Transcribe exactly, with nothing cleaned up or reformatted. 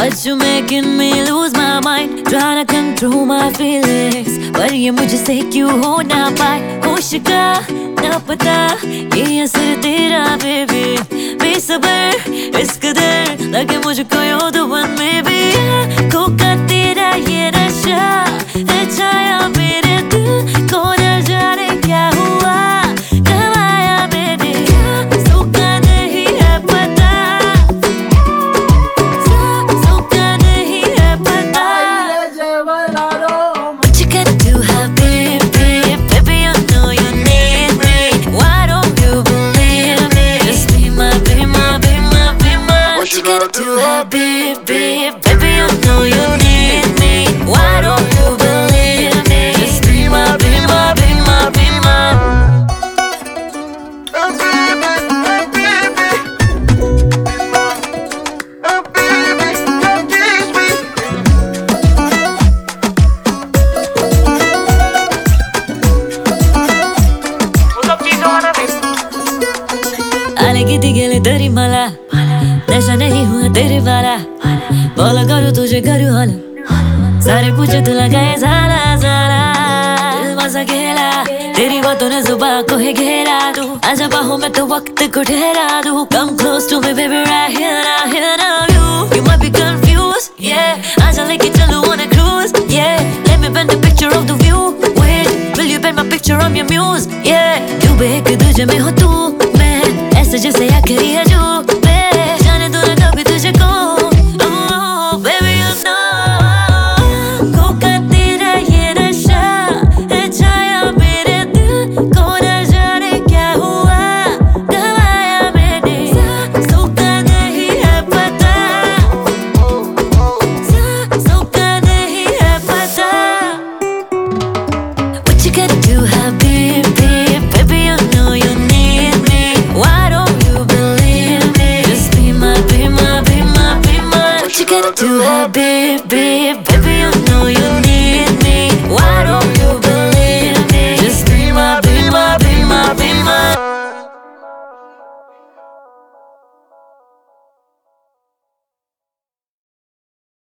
but you're making me lose my mind. Trying to control my feelings, पर ये मुझसे क्यों हो ना पाए. होश का ना पता ये असर तेरा baby. बेसब्र इस कदर लगे मुझको you're the one maybe. खोका तेरा ये नशा है छाया मेरे दिल को, न जाने क्या हुआ कब आया मेरे. सोका नहीं है पता, सोका नहीं है पता. What you gonna do, habibi? Baby, you know you need me. Why don't you believe me? Just be my, be my, be my, be my. What you gonna do, habibi? Baby, you know you need me. Why don't you believe me? Just be my, be my, be my, be my. आलेगी गेले तरी मला नशा नहीं हुआ तेरे वाला. बोला करू तुझे करू हाला, सारे पूछे तुला काय झाला झाला. दिल माझा गेला तेरी बातों ने जुबां को है घेरा. तू आजा बाहों में तो वक्त को ठहरा दूं. Come close to me baby right here now, here now. You you might be confused, yeah. आजा लेके चलो on a cruise, yeah. Let me paint a picture of the view. Wait, will you paint my picture on your muse, yeah. क्यों बेक तुझे में हो तू.